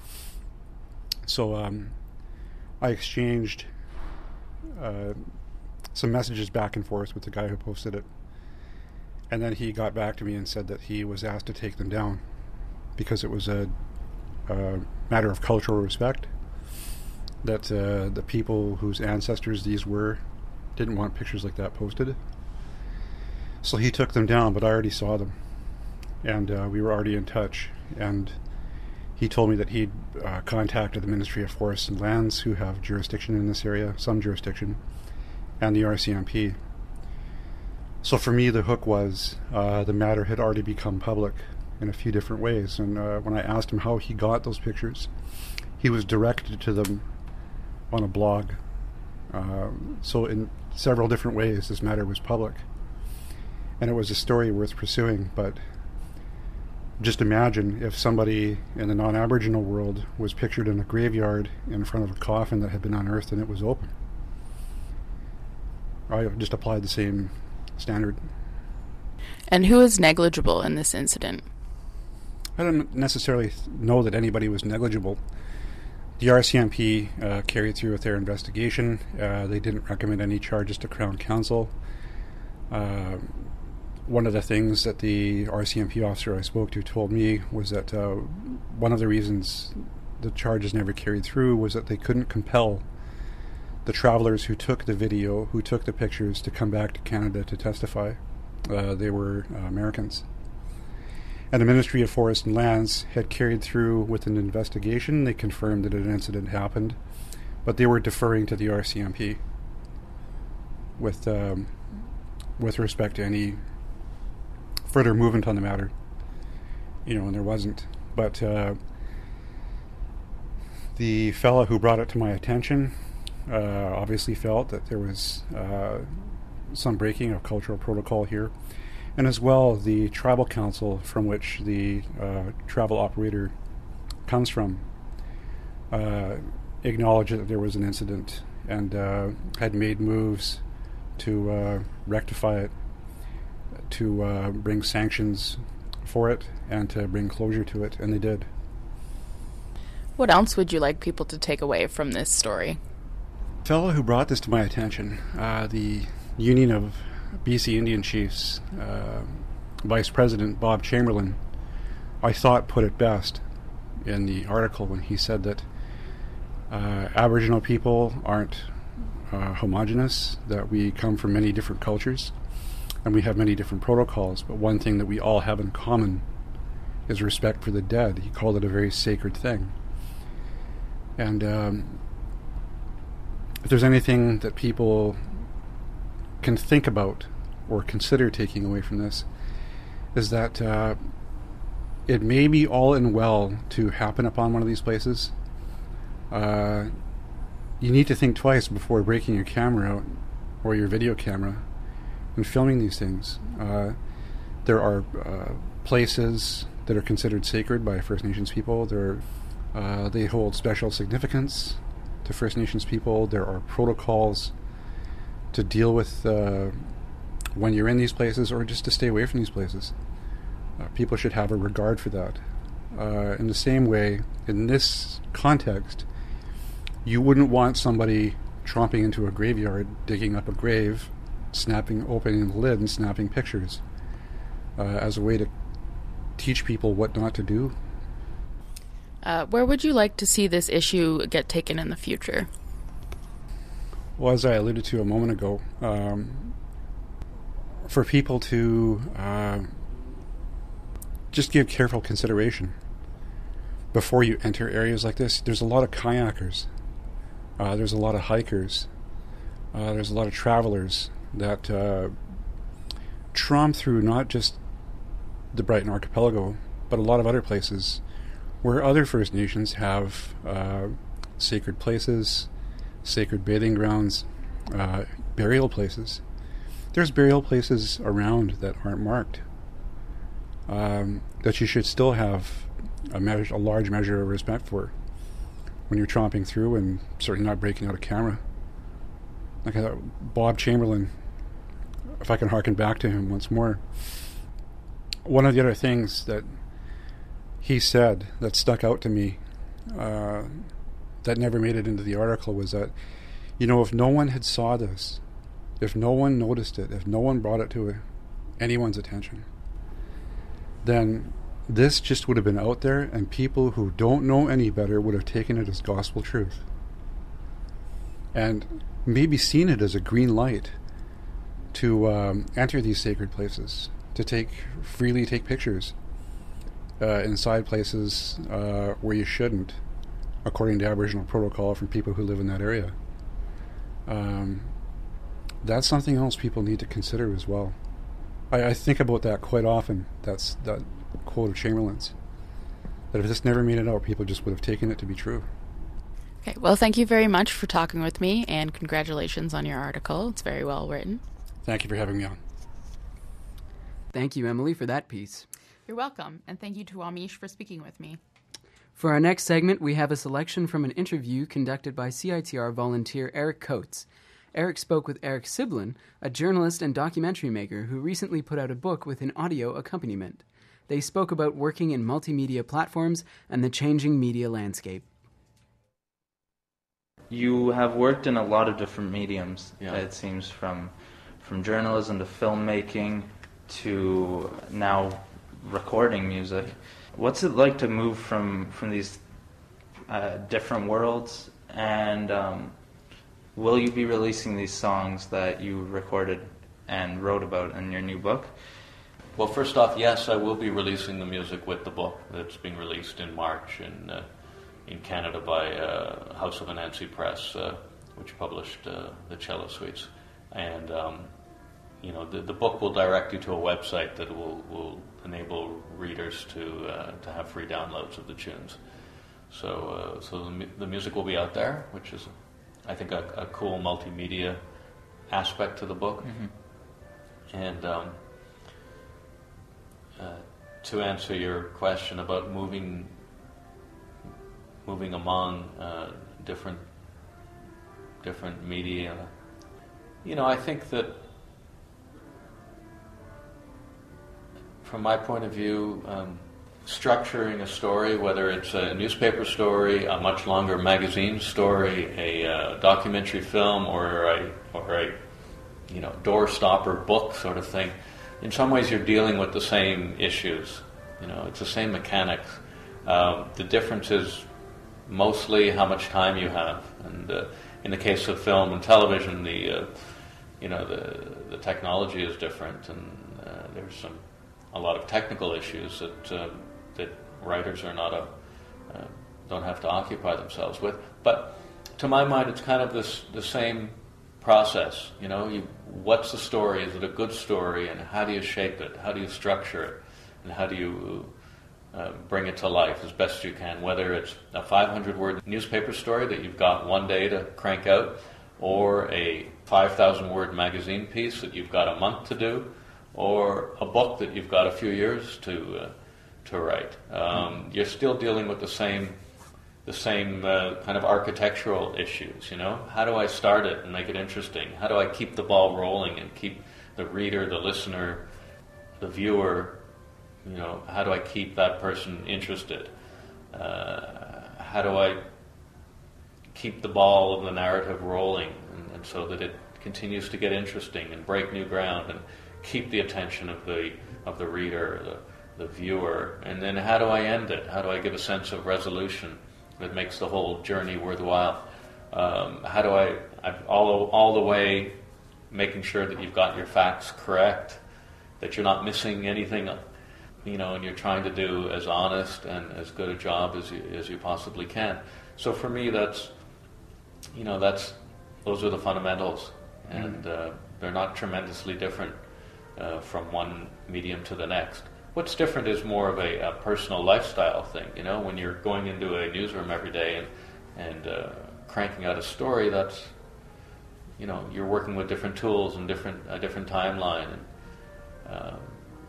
So um, I exchanged Uh, some messages back and forth with the guy who posted it, and then he got back to me and said that he was asked to take them down because it was a, a matter of cultural respect, that uh, the people whose ancestors these were didn't want pictures like that posted. So he took them down, but I already saw them, and uh, we were already in touch, and he told me that he'd uh, contacted the Ministry of Forests and Lands, who have jurisdiction in this area, some jurisdiction, and the R C M P. So for me, the hook was uh, the matter had already become public in a few different ways. And uh, when I asked him how he got those pictures, he was directed to them on a blog. Uh, so in several different ways, this matter was public. And it was a story worth pursuing. But just imagine if somebody in the non-Aboriginal world was pictured in a graveyard in front of a coffin that had been unearthed and it was open. I just applied the same standard. And who is negligible in this incident? I don't necessarily know that anybody was negligible. The R C M P uh, carried through with their investigation. Uh, they didn't recommend any charges to Crown Counsel. Uh, one of the things that the R C M P officer I spoke to told me was that uh, one of the reasons the charges never carried through was that they couldn't compel the travelers who took the video, who took the pictures, to come back to Canada to testify. Uh, they were uh, Americans. And the Ministry of Forests and Lands had carried through with an investigation. They confirmed that an incident happened, but they were deferring to the R C M P with um, with respect to any further movement on the matter. You know, and there wasn't. But uh, the fella who brought it to my attention Uh, obviously felt that there was uh, some breaking of cultural protocol here, and as well the tribal council from which the uh, travel operator comes from uh, acknowledged that there was an incident and uh, had made moves to uh, rectify it. to uh, bring sanctions for it and to bring closure to it, and they did. What else would you like people to take away from this story? The fellow who brought this to my attention, uh, the Union of B C Indian Chiefs, uh, Vice President Bob Chamberlain, I thought put it best in the article when he said that uh, Aboriginal people aren't uh, homogenous, that we come from many different cultures and we have many different protocols, but one thing that we all have in common is respect for the dead. He called it a very sacred thing. And um, if there's anything that people can think about or consider taking away from this, is that uh, it may be all in well to happen upon one of these places. Uh, you need to think twice before breaking your camera out or your video camera and filming these things. Uh, there are uh, places that are considered sacred by First Nations people. There, uh, they hold special significance to First Nations people. There are protocols to deal with uh, when you're in these places or just to stay away from these places. Uh, people should have a regard for that. Uh, in the same way, in this context, you wouldn't want somebody tromping into a graveyard, digging up a grave, snapping, opening the lid and snapping pictures uh, as a way to teach people what not to do. Uh, where would you like to see this issue get taken in the future? Well, as I alluded to a moment ago, um, for people to uh, just give careful consideration before you enter areas like this. There's a lot of kayakers, uh, there's a lot of hikers, uh, there's a lot of travelers that uh, tromp through not just the Brighton Archipelago, but a lot of other places where other First Nations have uh, sacred places, sacred bathing grounds, uh, burial places. There's burial places around that aren't marked, um, that you should still have a, measure, a large measure of respect for when you're tromping through and certainly not breaking out a camera. Like uh, Bob Chamberlain, if I can harken back to him once more, one of the other things that he said that stuck out to me uh, that never made it into the article was that, you know, if no one had saw this, if no one noticed it, if no one brought it to anyone's attention, then this just would have been out there and people who don't know any better would have taken it as gospel truth and maybe seen it as a green light to um, enter these sacred places, to take freely take pictures uh, inside places uh, where you shouldn't, according to Aboriginal protocol from people who live in that area. Um, that's something else people need to consider as well. I, I think about that quite often. That's that quote of Chamberlain's, that if this never made it out, people just would have taken it to be true. Okay, well, thank you very much for talking with me, and congratulations on your article. It's very well written. Thank you for having me on. Thank you, Emily, for that piece. You're welcome, and thank you to Amish for speaking with me. For our next segment, we have a selection from an interview conducted by C I T R volunteer Eric Coates. Eric spoke with Eric Siblin, a journalist and documentary maker who recently put out a book with an audio accompaniment. They spoke about working in multimedia platforms and the changing media landscape. You have worked in a lot of different mediums, Yeah. it seems, from from journalism to filmmaking to now recording music. What's it like to move from, from these uh, different worlds, and um, will you be releasing these songs that you recorded and wrote about in your new book? Well, first off, yes, I will be releasing the music with the book that's being released in March in uh, in Canada by uh, House of Anansi Press, uh, which published uh, the Cello Suites. And, um, you know, the, the book will direct you to a website that will, will enable readers to uh, to have free downloads of the tunes. So uh, so the, mu- the music will be out there, which is, I think, a, a cool multimedia aspect to the book. Mm-hmm. And um, uh, to answer your question about moving moving among uh, different different media, you know, I think that from my point of view, um, structuring a story, whether it's a newspaper story, a much longer magazine story, a uh, documentary film, or a or a you know doorstopper book sort of thing, in some ways you're dealing with the same issues. You know, it's the same mechanics. Um, the difference is mostly how much time you have, and uh, in the case of film and television, the uh, you know the the technology is different, and uh, there's some a lot of technical issues that uh, that writers are not a, uh, don't have to occupy themselves with. But to my mind, it's kind of this the same process. You know, you, what's the story? Is it a good story? And how do you shape it? How do you structure it? And how do you uh, bring it to life as best you can? Whether it's a five hundred word newspaper story that you've got one day to crank out, or a five thousand word magazine piece that you've got a month to do, or a book that you've got a few years to uh, to write. Um, you're still dealing with the same the same uh, kind of architectural issues. You know, how do I start it and make it interesting? How do I keep the ball rolling and keep the reader, the listener, the viewer? You know, how do I keep that person interested? Uh, how do I keep the ball of the narrative rolling, and, and so that it continues to get interesting and break new ground and keep the attention of the of the reader, the, the viewer? And then how do I end it? How do I give a sense of resolution that makes the whole journey worthwhile? Um, how do I, I all all the way making sure that you've got your facts correct, that you're not missing anything, you know, and you're trying to do as honest and as good a job as you as you possibly can. So for me, that's you know that's those are the fundamentals, and uh, they're not tremendously different uh, from one medium to the next. What's different is more of a, a personal lifestyle thing. You know, when you're going into a newsroom every day and and uh, cranking out a story, that's you know you're working with different tools and different a different timeline, and um,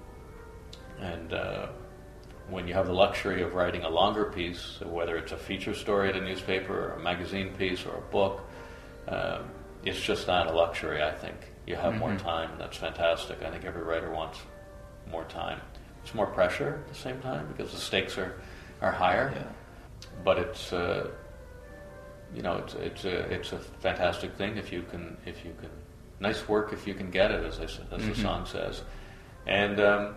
and uh, when you have the luxury of writing a longer piece, whether it's a feature story at a newspaper or a magazine piece or a book, uh, it's just not a luxury. I think you have mm-hmm. more time. That's fantastic. I think every writer wants more time. It's more pressure at the same time because the stakes are, are higher. Yeah. But it's uh, you know it's it's a it's a fantastic thing if you can if you can nice work if you can get it, as I, as mm-hmm. the song says. And um,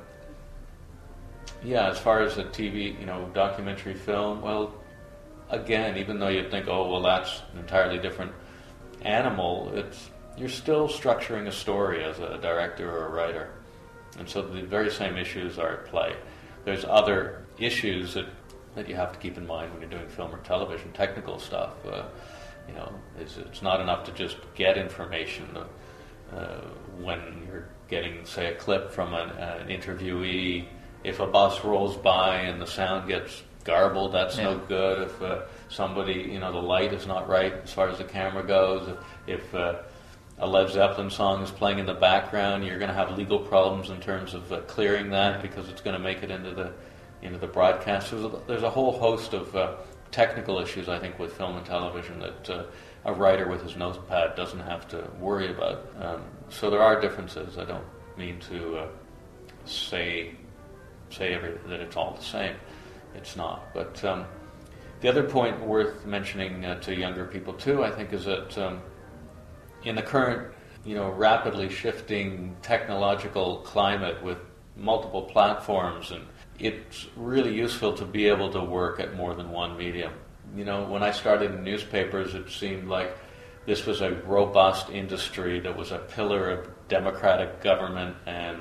yeah, as far as a T V, you know, documentary film, well, again, even though you'd think, oh, well, that's an entirely different animal, it's you're still structuring a story as a director or a writer. And so the very same issues are at play. There's other issues that, that you have to keep in mind when you're doing film or television, technical stuff. Uh, you know, it's, it's not enough to just get information. Uh, when you're getting, say, a clip from an, an interviewee, if a bus rolls by and the sound gets garbled, that's yeah. no good. If uh, somebody, you know, the light is not right as far as the camera goes, if, if uh, a Led Zeppelin song is playing in the background, you're going to have legal problems in terms of uh, clearing that because it's going to make it into the into the broadcast. There's a, there's a whole host of uh, technical issues, I think, with film and television that uh, a writer with his notepad doesn't have to worry about. Um, so there are differences. I don't mean to uh, say say every, that it's all the same. It's not. But um, the other point worth mentioning uh, to younger people too, I think, is that um, in the current, you know, rapidly shifting technological climate with multiple platforms, and it's really useful to be able to work at more than one medium. You know, when I started in newspapers, it seemed like this was a robust industry that was a pillar of democratic government and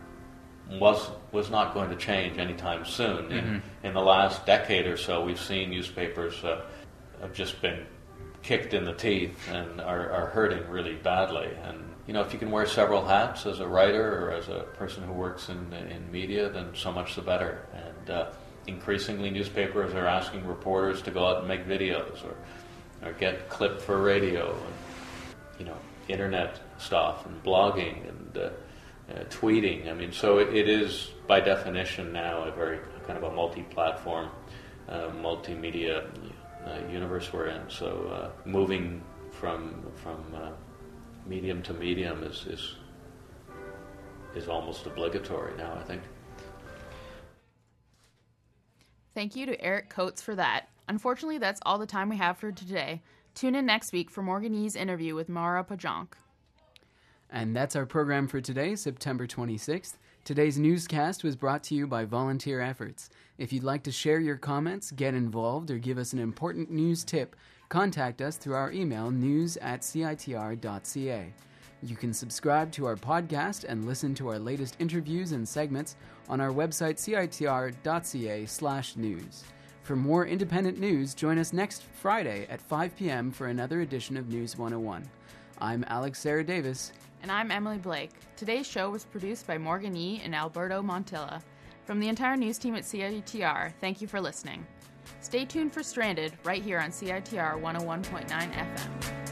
was was not going to change anytime soon. Mm-hmm. In, in the last decade or so, we've seen newspapers uh, have just been kicked in the teeth and are, are hurting really badly. And you know, if you can wear several hats as a writer or as a person who works in in media, then so much the better. And uh, increasingly, newspapers are asking reporters to go out and make videos or or get clipped for radio, and you know, internet stuff and blogging and uh, uh, tweeting. I mean, so it, it is by definition now a very kind of a multi-platform, uh, multimedia uh, universe we're in. So uh, moving from from uh, medium to medium is, is is almost obligatory now, I think. Thank you to Eric Coates for that. Unfortunately, that's all the time we have for today. Tune in next week for Morgan Yee's interview with Mara Pajonk. And that's our program for today, September twenty-sixth. Today's newscast was brought to you by volunteer efforts. If you'd like to share your comments, get involved, or give us an important news tip, contact us through our email, news at c i t r dot c a. You can subscribe to our podcast and listen to our latest interviews and segments on our website, c i t r dot c a slash news. For more independent news, join us next Friday at five p.m. for another edition of News one oh one. I'm Alex Sarah Davis. And I'm Emily Blake. Today's show was produced by Morgan Yee and Alberto Montilla. From the entire news team at C I T R, thank you for listening. Stay tuned for Stranded right here on C I T R one oh one point nine F M.